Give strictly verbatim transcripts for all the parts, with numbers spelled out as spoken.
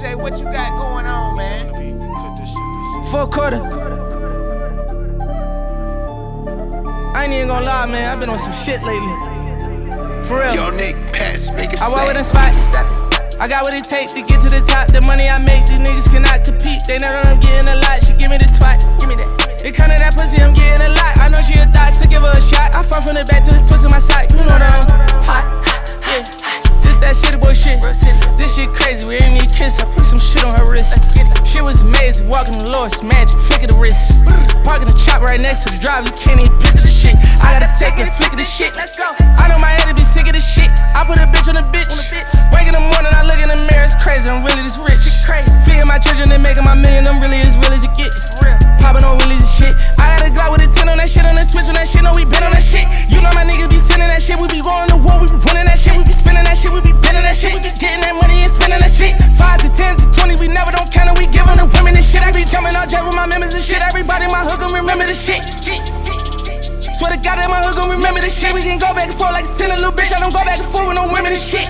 J, what you got going on, man? Four quarter. I ain't even gonna lie, man. I've been on some shit lately. For real. Yo, Nick, pass, make it I walk with a snap. spot. I got what it takes to get to the top. The money I make, these niggas cannot compete. They know that I'm getting a lot. She give me the twat. Give me that. It come to that pussy, I'm getting a lot. I know she a thot, so give her a shot. I fall from the back to the twist of my sock. You know that I'm hot. Yeah. Just that shitty boy shit. This shit crazy, we ain't need kiss. I put some shit on her wrist. Shit was amazing, walking the Lord, it's magic, flick of the wrist. Parking the chop right next to the drive, you can't even picture the shit. I gotta take it, flick of the shit. I know my head to be sick of the shit. I put a bitch on the bitch. Wake in the morning, I look in the mirror, it's crazy, I'm really this rich. Feeding my children and making my million, I'm really as real as it get. Popping on willies and shit. I got a Glock with a ten on that shit, on the switch on that shit, no, we been on that shit. You know my niggas be sending that shit, we be going to war, we be winning that shit, we be spending that shit, we be bending that shit, we be getting that money and spending that shit. Five to ten to twenty, we never don't count it, we giving the women and shit. I be jumping out jet with my members and shit, everybody in my hood gon' remember the shit. Swear to God that my hood gon' remember the shit. We can go back and forth like it's ten, a little bitch, I don't go back and forth with no women and shit.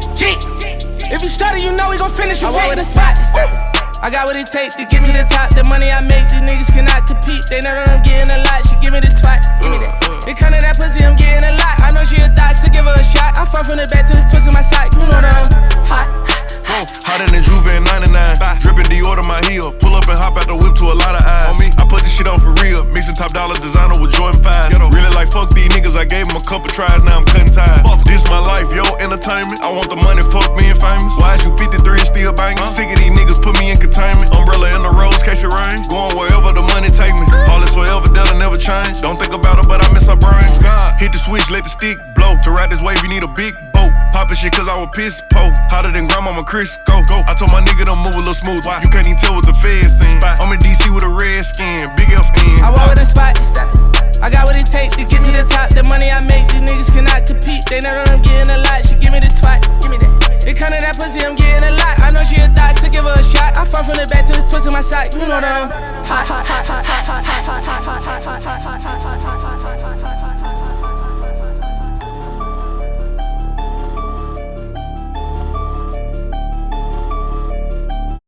If you stutter, you know we gon' finish your I walk with a spot. I got what it takes to get to the top. The money I make, these niggas cannot compete. They know that I'm getting a lot. She give me the twat. It come to that pussy, I'm getting a lot. I know she a thot, so give her a shot. I fall from the back to the twist of my sock. You know that I'm hot. Uh, hotter than Juve in ninety-nine. Drippin' Dior to my heel. Pull up and hop out the whip to a lot of eyes. On me, I put this shit on for real. Mixing top dollar designer with Jordan fives. Really like fuck these niggas. I gave them a couple tries. Now I'm cutting ties. This my life, yo, entertainment. I want the money, fuck being famous. Why is you fifty-three and still banging? Sick of these niggas, put me in containment. Umbrella in the rose, catch it rain. Going wherever the money take me. All is forever, that'll never change. Don't think about it, but I miss her brain. God, hit the switch, let the stick blow. To ride this wave, you need a big boat. Poppin' shit cause I was pissed po. Hotter than grandmama Crisco. Go. I told my nigga to move a little smooth. Why? You can't even tell what the feds seen. I'm in D C with a red skin, big F N. I walk with a spot. I got what it takes to get to the top. The money I make, these niggas cannot compete. They know that I'm getting a lot. She give me the twat. Give me that. It come to that pussy, I'm getting a lot. I know she a thot, so give her a shot. I fall from the back to the twist of my sock. You know that I'm hot.